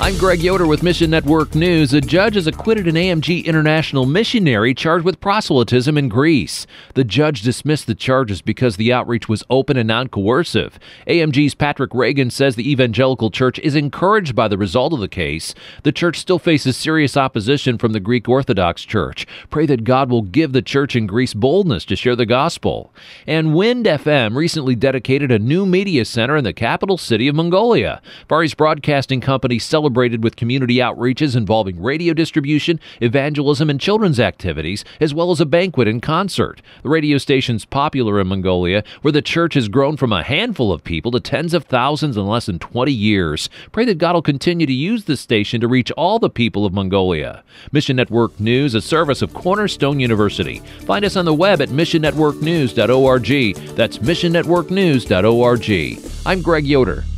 I'm Greg Yoder with Mission Network News. A judge has acquitted an AMG International missionary charged with proselytism in Greece. The judge dismissed the charges because the outreach was open and non-coercive. AMG's Patrick Reagan says the evangelical church is encouraged by the result of the case. The church still faces serious opposition from the Greek Orthodox Church. Pray that God will give the church in Greece boldness to share the gospel. And Wind FM recently dedicated a new media center in the capital city of Mongolia. Far East Broadcasting Company celebrated with community outreaches involving radio distribution, evangelism, and children's activities, as well as a banquet and concert. The radio station's popular in Mongolia, where the church has grown from a handful of people to tens of thousands in less than 20 years. Pray that God will continue to use this station to reach all the people of Mongolia. Mission Network News, a service of Cornerstone University. Find us on the web at missionnetworknews.org. That's missionnetworknews.org. I'm Greg Yoder.